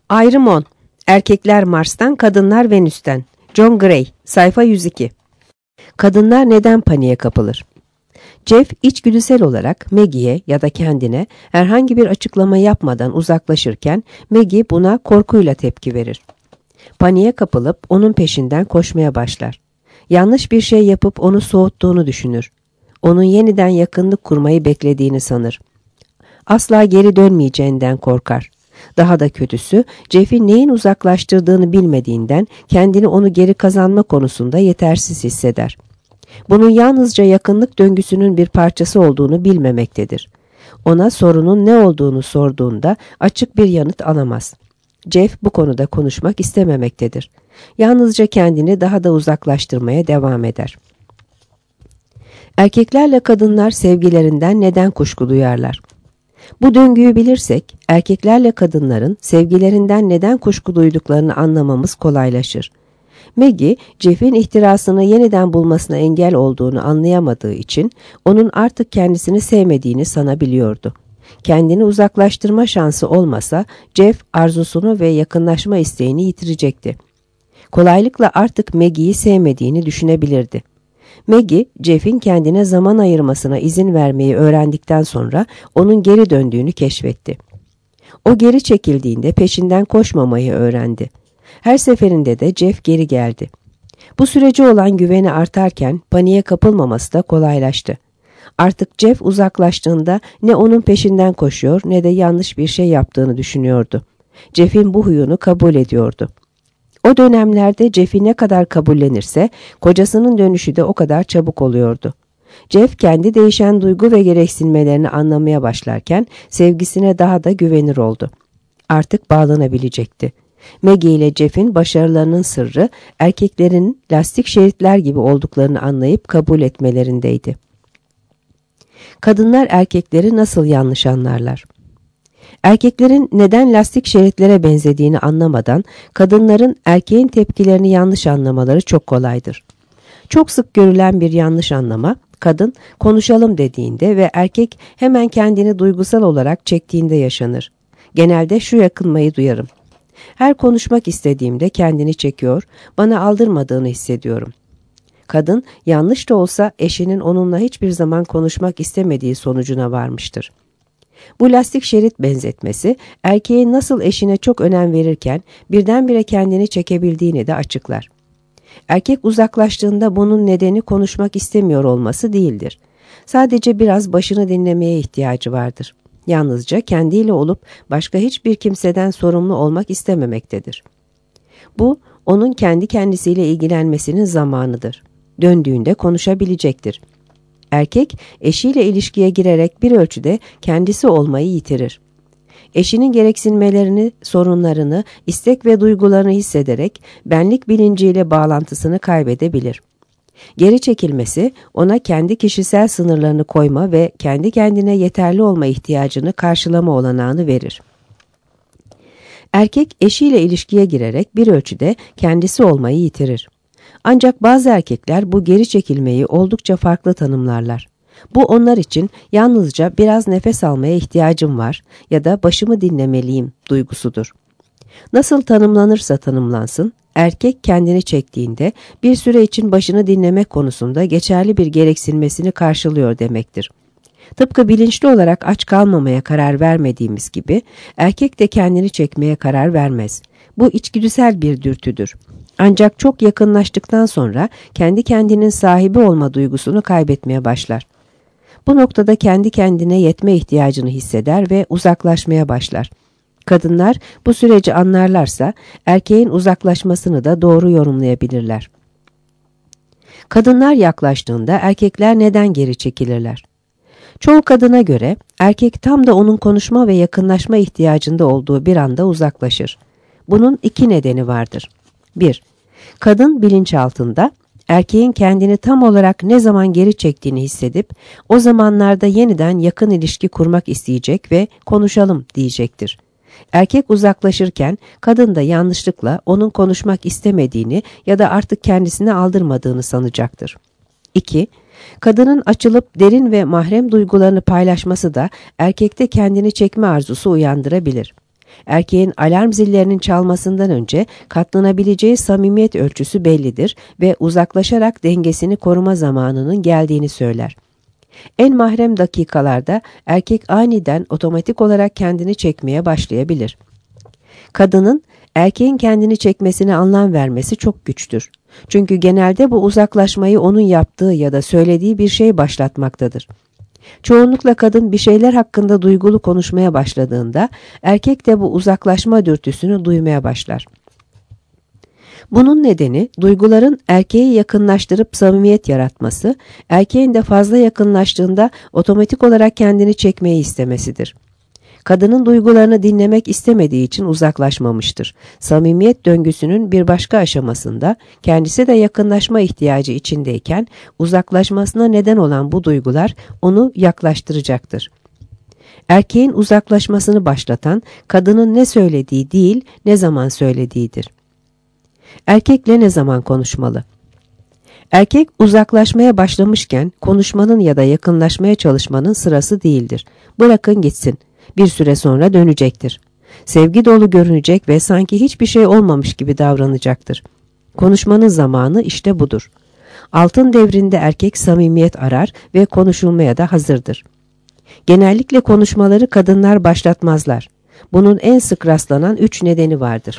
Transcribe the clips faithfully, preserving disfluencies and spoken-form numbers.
Ayrım on. Erkekler Mars'tan, kadınlar Venüs'ten. John Gray, sayfa yüz iki. Kadınlar neden paniğe kapılır? Jeff içgüdüsel olarak Maggie'ye ya da kendine herhangi bir açıklama yapmadan uzaklaşırken Maggie buna korkuyla tepki verir. Paniğe kapılıp onun peşinden koşmaya başlar. Yanlış bir şey yapıp onu soğuttuğunu düşünür. Onun yeniden yakınlık kurmayı beklediğini sanır. Asla geri dönmeyeceğinden korkar. Daha da kötüsü, Jeff'in neyin uzaklaştırdığını bilmediğinden kendini onu geri kazanma konusunda yetersiz hisseder. Bunun yalnızca yakınlık döngüsünün bir parçası olduğunu bilmemektedir. Ona sorunun ne olduğunu sorduğunda açık bir yanıt alamaz. Jeff bu konuda konuşmak istememektedir. Yalnızca kendini daha da uzaklaştırmaya devam eder. Erkeklerle kadınlar sevgilerinden neden kuşku duyarlar? Bu döngüyü bilirsek, erkeklerle kadınların sevgilerinden neden kuşku duyduklarını anlamamız kolaylaşır. Maggie, Jeff'in ihtirasını yeniden bulmasına engel olduğunu anlayamadığı için onun artık kendisini sevmediğini sanabiliyordu. Kendini uzaklaştırma şansı olmasa Jeff arzusunu ve yakınlaşma isteğini yitirecekti. Kolaylıkla artık Maggie'yi sevmediğini düşünebilirdi. Maggie, Jeff'in kendine zaman ayırmasına izin vermeyi öğrendikten sonra onun geri döndüğünü keşfetti. O geri çekildiğinde peşinden koşmamayı öğrendi. Her seferinde de Jeff geri geldi. Bu sürece olan güveni artarken paniğe kapılmaması da kolaylaştı. Artık Jeff uzaklaştığında ne onun peşinden koşuyor ne de yanlış bir şey yaptığını düşünüyordu. Jeff'in bu huyunu kabul ediyordu. O dönemlerde Jeff'i ne kadar kabullenirse kocasının dönüşü de o kadar çabuk oluyordu. Jeff kendi değişen duygu ve gereksinmelerini anlamaya başlarken sevgisine daha da güvenir oldu. Artık bağlanabilecekti. Maggie ile Jeff'in başarılarının sırrı erkeklerin lastik şeritler gibi olduklarını anlayıp kabul etmelerindeydi. Kadınlar erkekleri nasıl yanlış anlarlar? Erkeklerin neden lastik şeritlere benzediğini anlamadan kadınların erkeğin tepkilerini yanlış anlamaları çok kolaydır. Çok sık görülen bir yanlış anlama, kadın konuşalım dediğinde ve erkek hemen kendini duygusal olarak çektiğinde yaşanır. Genelde şu yakınmayı duyarım. Her konuşmak istediğimde kendini çekiyor, bana aldırmadığını hissediyorum. Kadın yanlış da olsa eşinin onunla hiçbir zaman konuşmak istemediği sonucuna varmıştır. Bu lastik şerit benzetmesi erkeğin nasıl eşine çok önem verirken birdenbire kendini çekebildiğini de açıklar. Erkek uzaklaştığında bunun nedeni konuşmak istemiyor olması değildir. Sadece biraz başını dinlemeye ihtiyacı vardır. Yalnızca kendiyle olup başka hiçbir kimseden sorumlu olmak istememektedir. Bu, onun kendi kendisiyle ilgilenmesinin zamanıdır. Döndüğünde konuşabilecektir. Erkek, eşiyle ilişkiye girerek bir ölçüde kendisi olmayı yitirir. Eşinin gereksinmelerini, sorunlarını, istek ve duygularını hissederek benlik bilinciyle bağlantısını kaybedebilir. Geri çekilmesi, ona kendi kişisel sınırlarını koyma ve kendi kendine yeterli olma ihtiyacını karşılama olanağını verir. Erkek, eşiyle ilişkiye girerek bir ölçüde kendisi olmayı yitirir. Ancak bazı erkekler bu geri çekilmeyi oldukça farklı tanımlarlar. Bu onlar için yalnızca biraz nefes almaya ihtiyacım var ya da başımı dinlemeliyim duygusudur. Nasıl tanımlanırsa tanımlansın, erkek kendini çektiğinde bir süre için başını dinlemek konusunda geçerli bir gereksinmesini karşılıyor demektir. Tıpkı bilinçli olarak aç kalmamaya karar vermediğimiz gibi erkek de kendini çekmeye karar vermez. Bu içgüdüsel bir dürtüdür. Ancak çok yakınlaştıktan sonra kendi kendinin sahibi olma duygusunu kaybetmeye başlar. Bu noktada kendi kendine yetme ihtiyacını hisseder ve uzaklaşmaya başlar. Kadınlar bu süreci anlarlarsa erkeğin uzaklaşmasını da doğru yorumlayabilirler. Kadınlar yaklaştığında erkekler neden geri çekilirler? Çoğu kadına göre erkek tam da onun konuşma ve yakınlaşma ihtiyacında olduğu bir anda uzaklaşır. Bunun iki nedeni vardır. bir. Kadın bilinçaltında erkeğin kendini tam olarak ne zaman geri çektiğini hissedip o zamanlarda yeniden yakın ilişki kurmak isteyecek ve konuşalım diyecektir. Erkek uzaklaşırken kadın da yanlışlıkla onun konuşmak istemediğini ya da artık kendisine aldırmadığını sanacaktır. iki. Kadının açılıp derin ve mahrem duygularını paylaşması da erkekte kendini çekme arzusu uyandırabilir. Erkeğin alarm zillerinin çalmasından önce katlanabileceği samimiyet ölçüsü bellidir ve uzaklaşarak dengesini koruma zamanının geldiğini söyler. En mahrem dakikalarda erkek aniden otomatik olarak kendini çekmeye başlayabilir. Kadının erkeğin kendini çekmesine anlam vermesi çok güçtür. Çünkü genelde bu uzaklaşmayı onun yaptığı ya da söylediği bir şey başlatmaktadır. Çoğunlukla kadın bir şeyler hakkında duygulu konuşmaya başladığında erkek de bu uzaklaşma dürtüsünü duymaya başlar. Bunun nedeni duyguların erkeği yakınlaştırıp samimiyet yaratması, erkeğin de fazla yakınlaştığında otomatik olarak kendini çekmeyi istemesidir. Kadının duygularını dinlemek istemediği için uzaklaşmamıştır. Samimiyet döngüsünün bir başka aşamasında kendisi de yakınlaşma ihtiyacı içindeyken uzaklaşmasına neden olan bu duygular onu yaklaştıracaktır. Erkeğin uzaklaşmasını başlatan kadının ne söylediği değil, ne zaman söylediğidir. Erkekle ne zaman konuşmalı? Erkek uzaklaşmaya başlamışken konuşmanın ya da yakınlaşmaya çalışmanın sırası değildir. Bırakın gitsin. Bir süre sonra dönecektir. Sevgi dolu görünecek ve sanki hiçbir şey olmamış gibi davranacaktır. Konuşmanın zamanı işte budur. Altın devrinde erkek samimiyet arar ve konuşulmaya da hazırdır. Genellikle konuşmaları kadınlar başlatmazlar. Bunun en sık rastlanan üç nedeni vardır.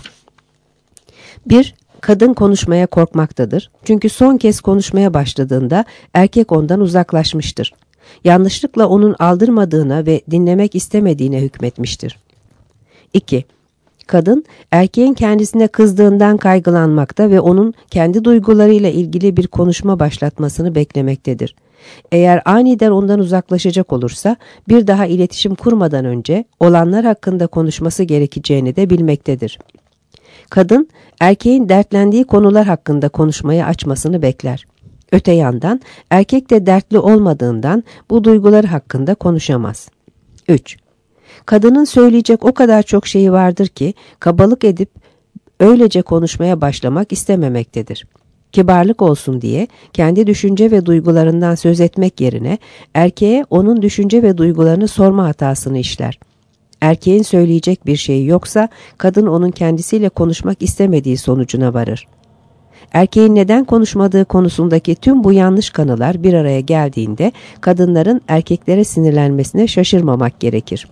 bir Kadın konuşmaya korkmaktadır. Çünkü son kez konuşmaya başladığında erkek ondan uzaklaşmıştır. Yanlışlıkla onun aldırmadığına ve dinlemek istemediğine hükmetmiştir. iki Kadın, erkeğin kendisine kızdığından kaygılanmakta ve onun kendi duygularıyla ilgili bir konuşma başlatmasını beklemektedir. Eğer aniden ondan uzaklaşacak olursa, bir daha iletişim kurmadan önce olanlar hakkında konuşması gerekeceğini de bilmektedir. Kadın, erkeğin dertlendiği konular hakkında konuşmayı açmasını bekler. Öte yandan erkek de dertli olmadığından bu duyguları hakkında konuşamaz. üç Kadının söyleyecek o kadar çok şeyi vardır ki kabalık edip öylece konuşmaya başlamak istememektedir. Kibarlık olsun diye kendi düşünce ve duygularından söz etmek yerine erkeğe onun düşünce ve duygularını sorma hatasını işler. Erkeğin söyleyecek bir şeyi yoksa kadın onun kendisiyle konuşmak istemediği sonucuna varır. Erkeğin neden konuşmadığı konusundaki tüm bu yanlış kanılar bir araya geldiğinde kadınların erkeklere sinirlenmesine şaşırmamak gerekir.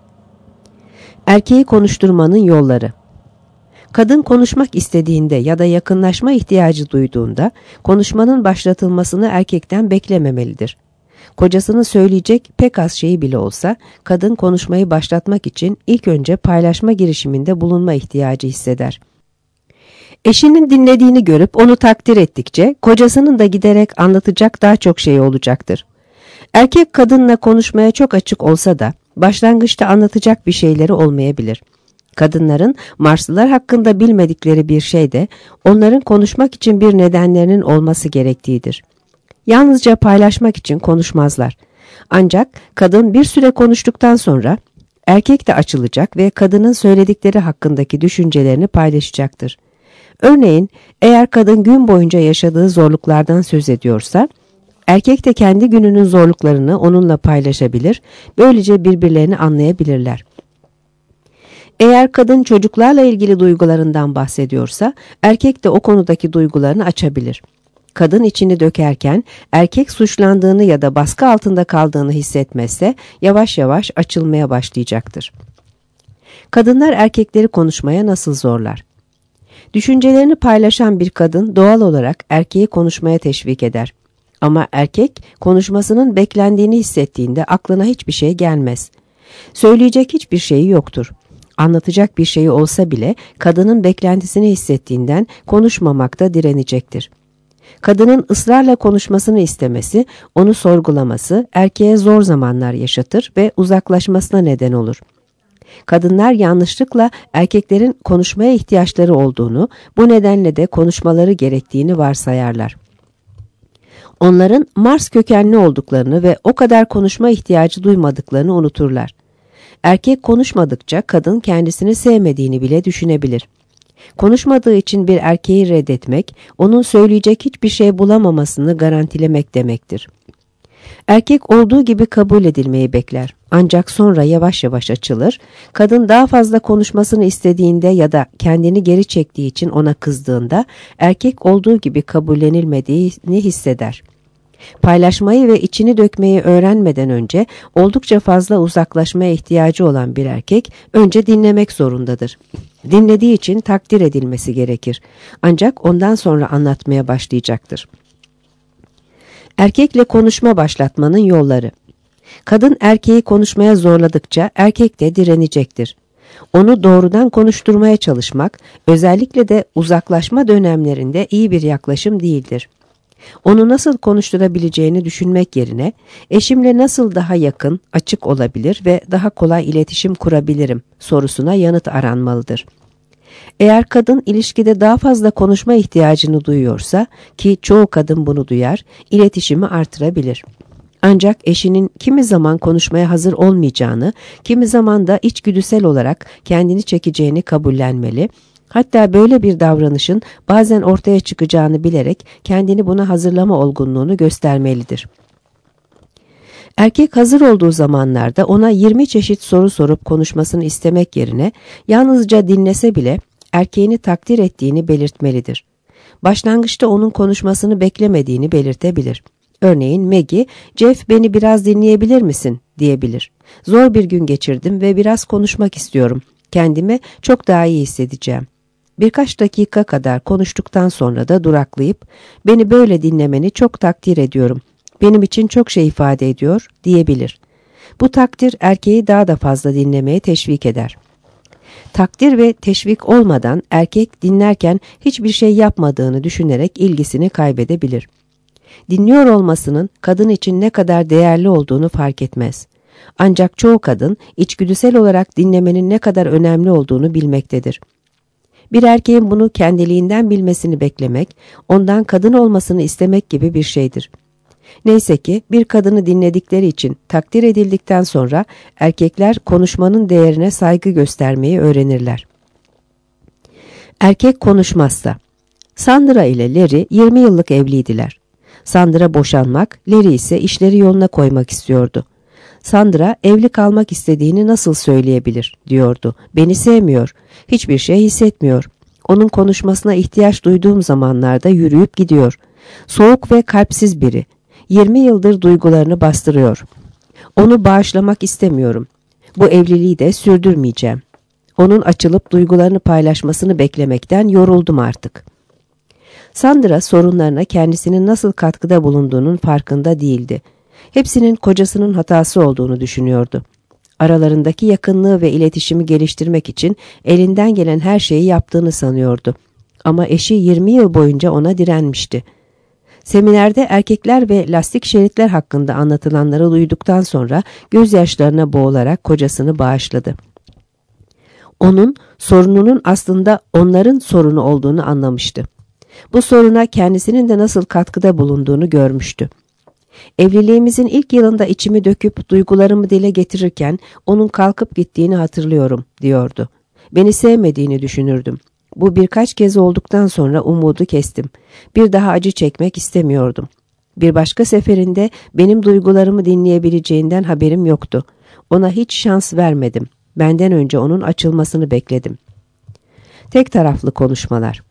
Erkeği konuşturmanın yolları. Kadın konuşmak istediğinde ya da yakınlaşma ihtiyacı duyduğunda konuşmanın başlatılmasını erkekten beklememelidir. Kocasının söyleyecek pek az şeyi bile olsa kadın konuşmayı başlatmak için ilk önce paylaşma girişiminde bulunma ihtiyacı hisseder. Eşinin dinlediğini görüp onu takdir ettikçe kocasının da giderek anlatacak daha çok şey olacaktır. Erkek kadınla konuşmaya çok açık olsa da başlangıçta anlatacak bir şeyleri olmayabilir. Kadınların Marslılar hakkında bilmedikleri bir şey de onların konuşmak için bir nedenlerinin olması gerektiğidir. Yalnızca paylaşmak için konuşmazlar. Ancak kadın bir süre konuştuktan sonra erkek de açılacak ve kadının söyledikleri hakkındaki düşüncelerini paylaşacaktır. Örneğin eğer kadın gün boyunca yaşadığı zorluklardan söz ediyorsa, erkek de kendi gününün zorluklarını onunla paylaşabilir, böylece birbirlerini anlayabilirler. Eğer kadın çocuklarla ilgili duygularından bahsediyorsa, erkek de o konudaki duygularını açabilir. Kadın içini dökerken erkek suçlandığını ya da baskı altında kaldığını hissetmezse yavaş yavaş açılmaya başlayacaktır. Kadınlar erkekleri konuşmaya nasıl zorlar? Düşüncelerini paylaşan bir kadın doğal olarak erkeği konuşmaya teşvik eder. Ama erkek konuşmasının beklendiğini hissettiğinde aklına hiçbir şey gelmez. Söyleyecek hiçbir şeyi yoktur. Anlatacak bir şeyi olsa bile kadının beklentisini hissettiğinden konuşmamakta direnecektir. Kadının ısrarla konuşmasını istemesi, onu sorgulaması erkeğe zor zamanlar yaşatır ve uzaklaşmasına neden olur. Kadınlar yanlışlıkla erkeklerin konuşmaya ihtiyaçları olduğunu, bu nedenle de konuşmaları gerektiğini varsayarlar. Onların Mars kökenli olduklarını ve o kadar konuşma ihtiyacı duymadıklarını unuturlar. Erkek konuşmadıkça kadın kendisini sevmediğini bile düşünebilir. Konuşmadığı için bir erkeği reddetmek, onun söyleyecek hiçbir şey bulamamasını garantilemek demektir. Erkek olduğu gibi kabul edilmeyi bekler. Ancak sonra yavaş yavaş açılır. Kadın daha fazla konuşmasını istediğinde ya da kendini geri çektiği için ona kızdığında erkek olduğu gibi kabullenilmediğini hisseder. Paylaşmayı ve içini dökmeyi öğrenmeden önce oldukça fazla uzaklaşmaya ihtiyacı olan bir erkek önce dinlemek zorundadır. Dinlediği için takdir edilmesi gerekir. Ancak ondan sonra anlatmaya başlayacaktır. Erkekle konuşma başlatmanın yolları. Kadın erkeği konuşmaya zorladıkça erkek de direnecektir. Onu doğrudan konuşturmaya çalışmak, özellikle de uzaklaşma dönemlerinde iyi bir yaklaşım değildir. Onu nasıl konuşturabileceğini düşünmek yerine, eşimle nasıl daha yakın, açık olabilir ve daha kolay iletişim kurabilirim sorusuna yanıt aranmalıdır. Eğer kadın ilişkide daha fazla konuşma ihtiyacını duyuyorsa, ki çoğu kadın bunu duyar, iletişimi artırabilir. Ancak eşinin kimi zaman konuşmaya hazır olmayacağını, kimi zaman da içgüdüsel olarak kendini çekeceğini kabullenmeli, hatta böyle bir davranışın bazen ortaya çıkacağını bilerek kendini buna hazırlama olgunluğunu göstermelidir. Erkek hazır olduğu zamanlarda ona yirmi çeşit soru sorup konuşmasını istemek yerine yalnızca dinlese bile erkeğini takdir ettiğini belirtmelidir. Başlangıçta onun konuşmasını beklemediğini belirtebilir. Örneğin Maggie, "Jeff, beni biraz dinleyebilir misin?" diyebilir. "Zor bir gün geçirdim ve biraz konuşmak istiyorum. Kendimi çok daha iyi hissedeceğim." Birkaç dakika kadar konuştuktan sonra da duraklayıp, "Beni böyle dinlemeni çok takdir ediyorum. Benim için çok şey ifade ediyor." diyebilir. Bu takdir erkeği daha da fazla dinlemeye teşvik eder. Takdir ve teşvik olmadan erkek dinlerken hiçbir şey yapmadığını düşünerek ilgisini kaybedebilir. Dinliyor olmasının kadın için ne kadar değerli olduğunu fark etmez. Ancak çoğu kadın içgüdüsel olarak dinlemenin ne kadar önemli olduğunu bilmektedir. Bir erkeğin bunu kendiliğinden bilmesini beklemek, ondan kadın olmasını istemek gibi bir şeydir. Neyse ki bir kadını dinledikleri için takdir edildikten sonra erkekler konuşmanın değerine saygı göstermeyi öğrenirler. Erkek konuşmazsa. Sandra ile Larry yirmi yıllık evliydiler. Sandra boşanmak, Larry ise işleri yoluna koymak istiyordu. Sandra evli kalmak istediğini nasıl söyleyebilir diyordu. "Beni sevmiyor, hiçbir şey hissetmiyor. Onun konuşmasına ihtiyaç duyduğum zamanlarda yürüyüp gidiyor. Soğuk ve kalpsiz biri. yirmi yıldır duygularını bastırıyor. Onu bağışlamak istemiyorum. Bu evliliği de sürdürmeyeceğim. Onun açılıp duygularını paylaşmasını beklemekten yoruldum artık." Sandra sorunlarına kendisinin nasıl katkıda bulunduğunun farkında değildi. Hepsinin kocasının hatası olduğunu düşünüyordu. Aralarındaki yakınlığı ve iletişimi geliştirmek için elinden gelen her şeyi yaptığını sanıyordu. Ama eşi yirmi yıl boyunca ona direnmişti. Seminerde erkekler ve lastik şeritler hakkında anlatılanları duyduktan sonra gözyaşlarına boğularak kocasını bağışladı. Onun sorununun aslında onların sorunu olduğunu anlamıştı. Bu soruna kendisinin de nasıl katkıda bulunduğunu görmüştü. "Evliliğimizin ilk yılında içimi döküp duygularımı dile getirirken onun kalkıp gittiğini hatırlıyorum," diyordu. "Beni sevmediğini düşünürdüm. Bu birkaç kez olduktan sonra umudu kestim. Bir daha acı çekmek istemiyordum. Bir başka seferinde benim duygularımı dinleyebileceğinden haberim yoktu. Ona hiç şans vermedim. Benden önce onun açılmasını bekledim." Tek taraflı konuşmalar.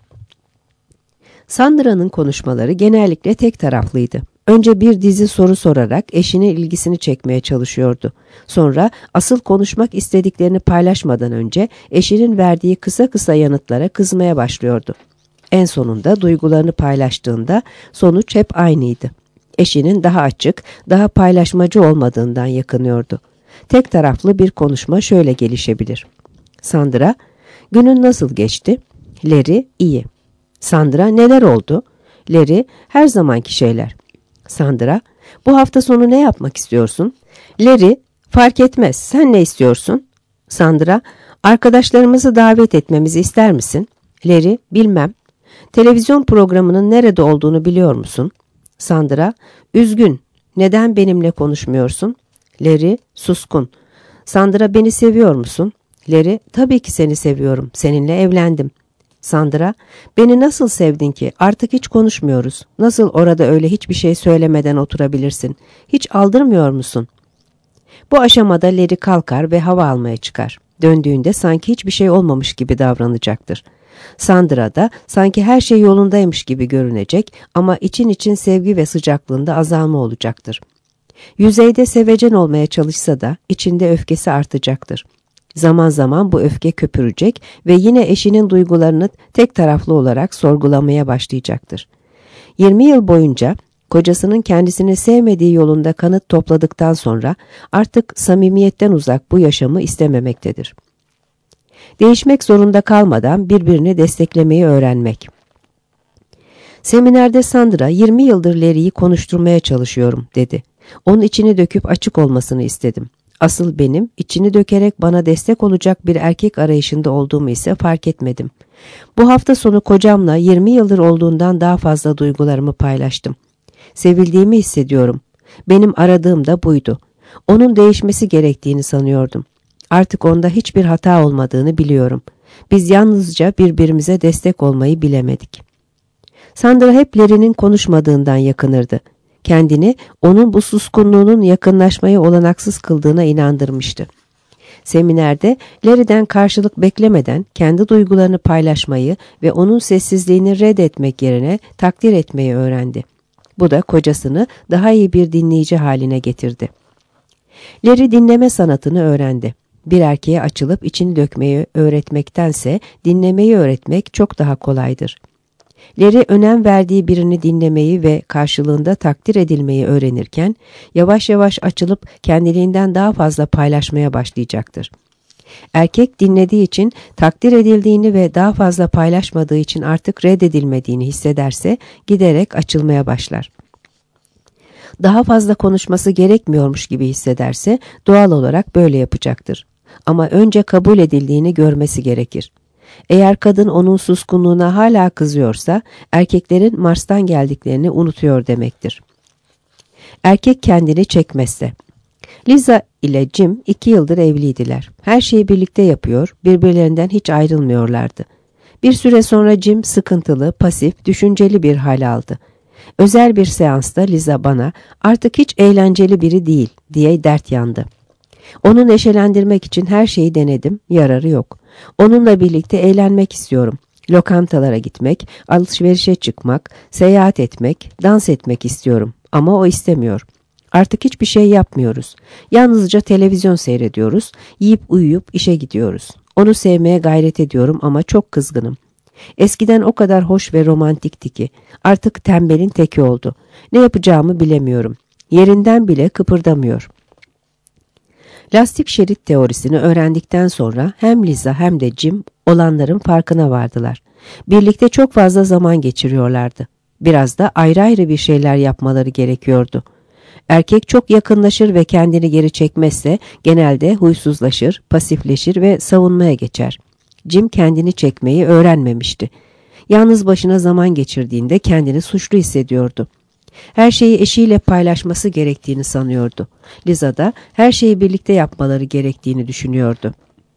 Sandra'nın konuşmaları genellikle tek taraflıydı. Önce bir dizi soru sorarak eşinin ilgisini çekmeye çalışıyordu. Sonra asıl konuşmak istediklerini paylaşmadan önce eşinin verdiği kısa kısa yanıtlara kızmaya başlıyordu. En sonunda duygularını paylaştığında sonuç hep aynıydı. Eşinin daha açık, daha paylaşmacı olmadığından yakınıyordu. Tek taraflı bir konuşma şöyle gelişebilir. Sandra, "Günün nasıl geçti?" Larry, "İyi." Sandra, "Neler oldu?" Larry, "Her zamanki şeyler." Sandra, "Bu hafta sonu ne yapmak istiyorsun?" Larry, "Fark etmez. Sen ne istiyorsun?" Sandra, "Arkadaşlarımızı davet etmemizi ister misin?" Larry, "Bilmem." "Televizyon programının nerede olduğunu biliyor musun?" Sandra, "Üzgün. Neden benimle konuşmuyorsun?" Larry, suskun. Sandra, "Beni seviyor musun?" Larry, "Tabii ki seni seviyorum. Seninle evlendim." Sandra, beni nasıl sevdin ki? Artık hiç konuşmuyoruz. Nasıl orada öyle hiçbir şey söylemeden oturabilirsin? Hiç aldırmıyor musun? Bu aşamada Larry kalkar ve hava almaya çıkar. Döndüğünde sanki hiçbir şey olmamış gibi davranacaktır. Sandra da sanki her şey yolundaymış gibi görünecek ama için için sevgi ve sıcaklığında azalma olacaktır. Yüzeyde sevecen olmaya çalışsa da içinde öfkesi artacaktır. Zaman zaman bu öfke köpürecek ve yine eşinin duygularını tek taraflı olarak sorgulamaya başlayacaktır. yirmi yıl boyunca kocasının kendisini sevmediği yolunda kanıt topladıktan sonra artık samimiyetten uzak bu yaşamı istememektedir. Değişmek zorunda kalmadan birbirini desteklemeyi öğrenmek. Seminerde Sandra, yirmi yıldır Larry'yi konuşturmaya çalışıyorum dedi. Onun içini döküp açık olmasını istedim. Asıl benim içini dökerek bana destek olacak bir erkek arayışında olduğumu ise fark etmedim. Bu hafta sonu kocamla yirmi yıldır olduğundan daha fazla duygularımı paylaştım. Sevildiğimi hissediyorum. Benim aradığım da buydu. Onun değişmesi gerektiğini sanıyordum. Artık onda hiçbir hata olmadığını biliyorum. Biz yalnızca birbirimize destek olmayı bilemedik. Sandra hep Larry'nin konuşmadığından yakınırdı. Kendini onun bu suskunluğunun yakınlaşmayı olanaksız kıldığına inandırmıştı. Seminerde Larry'den karşılık beklemeden kendi duygularını paylaşmayı ve onun sessizliğini reddetmek yerine takdir etmeyi öğrendi. Bu da kocasını daha iyi bir dinleyici haline getirdi. Larry dinleme sanatını öğrendi. Bir erkeğe açılıp içini dökmeyi öğretmektense dinlemeyi öğretmek çok daha kolaydır. Larry önem verdiği birini dinlemeyi ve karşılığında takdir edilmeyi öğrenirken yavaş yavaş açılıp kendiliğinden daha fazla paylaşmaya başlayacaktır. Erkek dinlediği için takdir edildiğini ve daha fazla paylaşmadığı için artık reddedilmediğini hissederse giderek açılmaya başlar. Daha fazla konuşması gerekmiyormuş gibi hissederse doğal olarak böyle yapacaktır. Ama önce kabul edildiğini görmesi gerekir. Eğer kadın onun suskunluğuna hala kızıyorsa erkeklerin Mars'tan geldiklerini unutuyor demektir. Erkek kendini çekmezse. Liza ile Jim iki yıldır evliydiler. Her şeyi birlikte yapıyor, birbirlerinden hiç ayrılmıyorlardı. Bir süre sonra Jim sıkıntılı, pasif, düşünceli bir hal aldı. Özel bir seansta Liza bana artık hiç eğlenceli biri değil diye dert yandı. Onu neşelendirmek için her şeyi denedim, yararı yok. Onunla birlikte eğlenmek istiyorum. Lokantalara gitmek, alışverişe çıkmak, seyahat etmek, dans etmek istiyorum. Ama o istemiyor. Artık hiçbir şey yapmıyoruz. Yalnızca televizyon seyrediyoruz, yiyip uyuyup işe gidiyoruz. Onu sevmeye gayret ediyorum ama çok kızgınım. Eskiden o kadar hoş ve romantikti ki artık tembelin teki oldu. Ne yapacağımı bilemiyorum. Yerinden bile kıpırdamıyor. Lastik şerit teorisini öğrendikten sonra hem Liza hem de Jim olanların farkına vardılar. Birlikte çok fazla zaman geçiriyorlardı. Biraz da ayrı ayrı bir şeyler yapmaları gerekiyordu. Erkek çok yakınlaşır ve kendini geri çekmezse genelde huysuzlaşır, pasifleşir ve savunmaya geçer. Jim kendini çekmeyi öğrenmemişti. Yalnız başına zaman geçirdiğinde kendini suçlu hissediyordu. Her şeyi eşiyle paylaşması gerektiğini sanıyordu. Liza da her şeyi birlikte yapmaları gerektiğini düşünüyordu.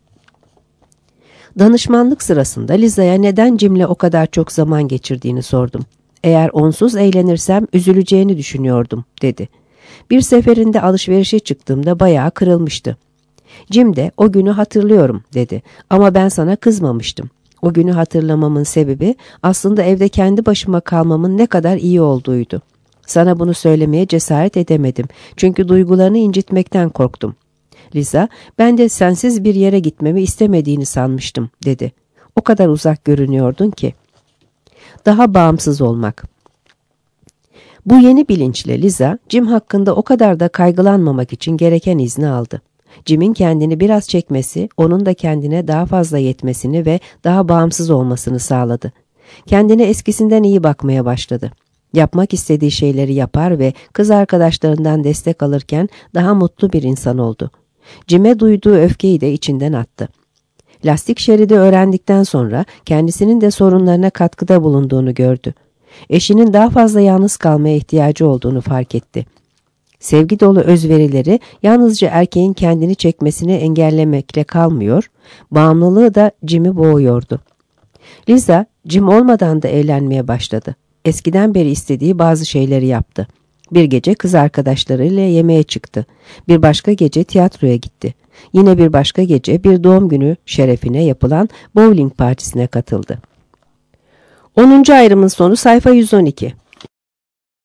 Danışmanlık sırasında Liza'ya neden Jim'le o kadar çok zaman geçirdiğini sordum. Eğer onsuz eğlenirsem üzüleceğini düşünüyordum, dedi. Bir seferinde alışverişe çıktığımda bayağı kırılmıştı. Jim de o günü hatırlıyorum, dedi. Ama ben sana kızmamıştım. O günü hatırlamamın sebebi aslında evde kendi başıma kalmamın ne kadar iyi olduğuydu. Sana bunu söylemeye cesaret edemedim. Çünkü duygularını incitmekten korktum. Liza, ben de sensiz bir yere gitmemi istemediğini sanmıştım, dedi. O kadar uzak görünüyordun ki. Daha bağımsız olmak. Bu yeni bilinçle Liza, Jim hakkında o kadar da kaygılanmamak için gereken izni aldı. Jim'in kendini biraz çekmesi, onun da kendine daha fazla yetmesini ve daha bağımsız olmasını sağladı. Kendine eskisinden iyi bakmaya başladı. Yapmak istediği şeyleri yapar ve kız arkadaşlarından destek alırken daha mutlu bir insan oldu. Jim'e duyduğu öfkeyi de içinden attı. Lastik şeridi öğrendikten sonra kendisinin de sorunlarına katkıda bulunduğunu gördü. Eşinin daha fazla yalnız kalmaya ihtiyacı olduğunu fark etti. Sevgi dolu özverileri yalnızca erkeğin kendini çekmesini engellemekle kalmıyor, bağımlılığı da Jim'i boğuyordu. Liza, Jim olmadan da eğlenmeye başladı. Eskiden beri istediği bazı şeyleri yaptı. Bir gece kız arkadaşlarıyla yemeğe çıktı. Bir başka gece tiyatroya gitti. Yine bir başka gece bir doğum günü şerefine yapılan bowling partisine katıldı. onuncu ayrımın sonu sayfa yüz on iki.